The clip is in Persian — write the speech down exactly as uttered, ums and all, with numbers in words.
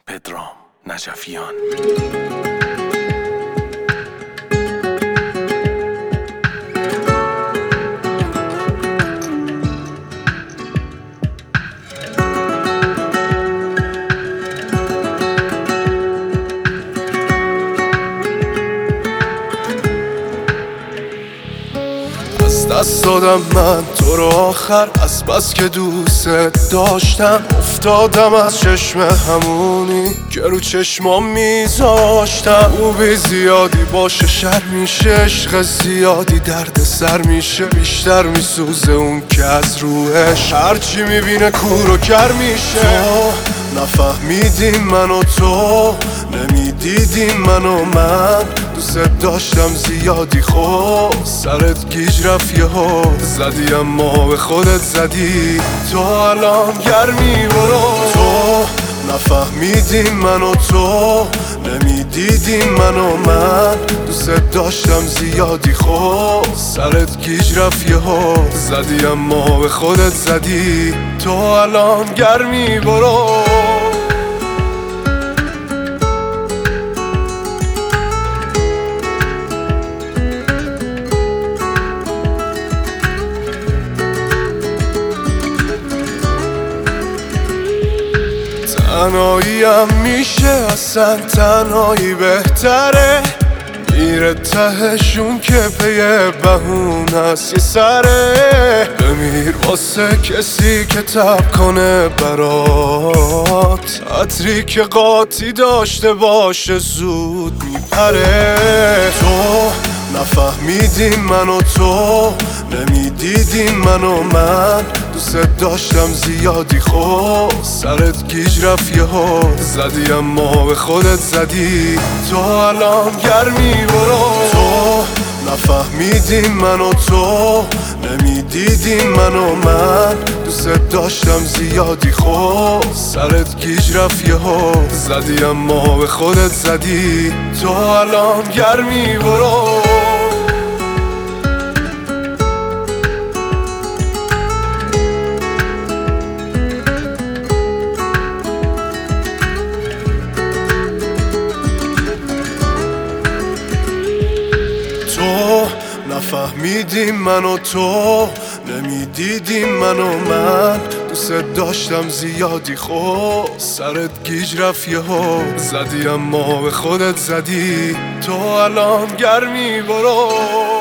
پدرام نجفیان. از دست دادم من تو رو آخر، از بس که دوست داشتم افتادم از چشم همونی که رو چشمام میذاشتم. خوبی زیادی باشه شر میشه، عشق زیادی درد سر میشه، بیشتر میسوزه اون که از روحش هرچی میبینه کور و کر میشه. تو نفهمیدیم من و تو، نمیدیدیم من و من، دوست داشتم زیادی خوب سرت گیج رفت یهو زدی، اما به خودت زدی. تو الان گرمی برو. تو نفهمیدیم من و تو، نمیدیدیم من و من، دوست داشتم زیادی خوب سرت گیج رفت یهو زدی، اما به خودت زدی. تو الان گرمی برو. تنهاییم میشه اصلا تنهایی بهتره، میره تهشون که پی بهون هست یه سره. بمیر واسه کسی که تب کنه برات، عطری که قاطی داشته باشه زود میپره. تو نفهمیدیم من و تو، نمیدیدیم من و من، دوست داشتم زیادی خوب سرت گیج رفت یهو زدی، اما به خودت زدی. تو الان گرمی برو. تو نفهمیدیم من و تو، نمیدیدیم من و من، دوست داشتم زیادی خوب سرت گیج رفت یهو زدی، اما به خودت زدی. تو الان گرمی برو. تو نفهمیدیم من و تو، نمیدیدیم من و من، دوست داشتم زیادی خوب سرت گیج رفت یهو زدی، اما به خودت زدی. تو الان گرمی برو.